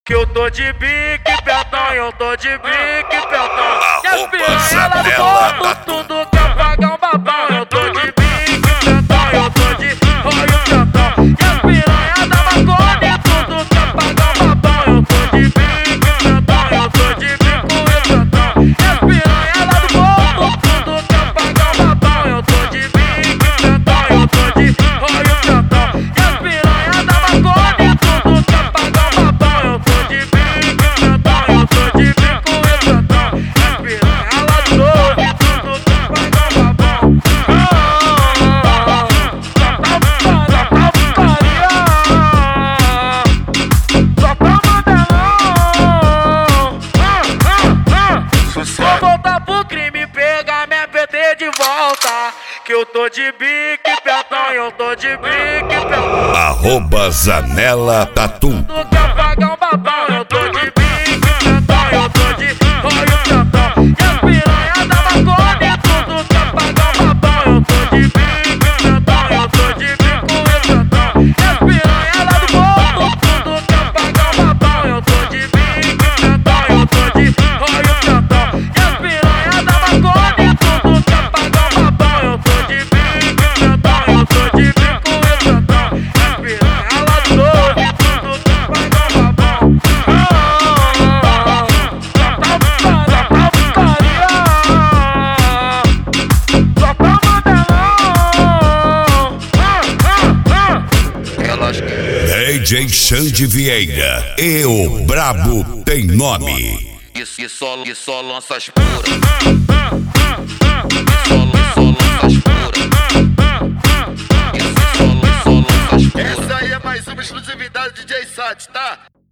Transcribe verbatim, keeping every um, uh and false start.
Que eu tô de bique, peltão, eu tô de bique, peltão. E as piranhas lá do ponto, tudo quer pagar um babão. Eu tô de bique, peltão, eu tô de rolho, peltão. E as piranhas da maconha, tudo quer pagar um babão. Eu tô de bique, peltão, eu tô de bico e peltão. E as piranhas lá do ponto, tudo quer pagar um babão. Eu tô de bique, peltão, eu tô de rolho, peltão. E as piranhas da maconha, tudo quer pagar um babão. Eu tô de bique, peltão, eu tô de bico e peltão. As piranhas lá do novo, tudo quer pagar um babão. Vou voltar pro crime, pegar minha P T de volta. Que eu tô de bique, peltão, eu tô de bique, peltão. Arroba Zanella Tatum. Tu quer pagar um babão, eu tô de bique, peltão, eu tô de rolho, peltão. E as piranhas da maconha, tudo quer pagar um babão. Eu tô de bique, peltão, eu tô de bico e peltão. E as piranhas lá do ponto, tudo quer pagar um babão. Eu tô de bique, peltão, eu tô de rolho, peltão. E as piranhas da maconha, tudo quer pagar um babão. Eu tô de bique, peltão, eu tô de bico e peltão. E as piranhas lá do novo, tudo quer pagar um babão. D J Xande Vieira e o Brabo tem nome. Isso, e só, e só lança as puras. E só, e só lança as puras. Isso, e só, e só lança as puras. Essa aí é mais uma exclusividade do D J Sat, tá?